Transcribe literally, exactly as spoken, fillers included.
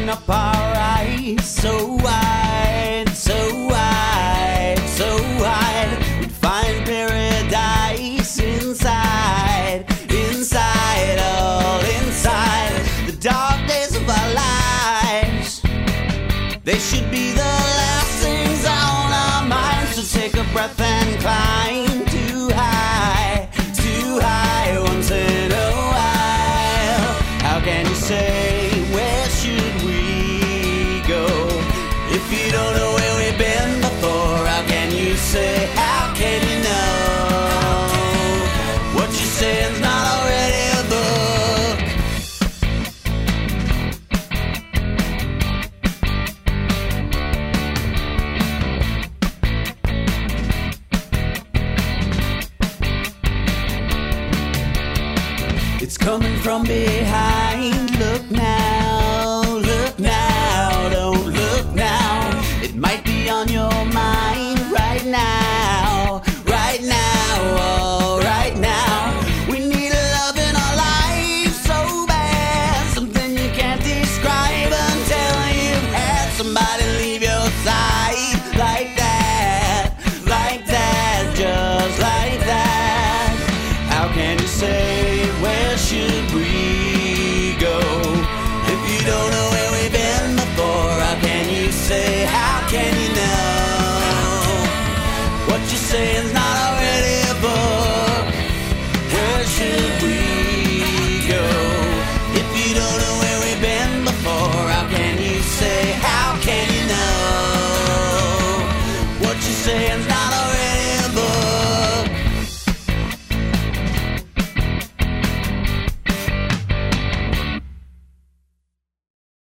open up our eyes so wide, so wide, so wide. We'd find paradise inside, inside, all inside the dark days of our lives. They should be the last things on our minds. So take a breath and climb too high, too high once in a while. How can you say, where should we go? If you don't know where we've been before, how can you say, how can you know? What you're saying's not already a book. It's coming from beyond.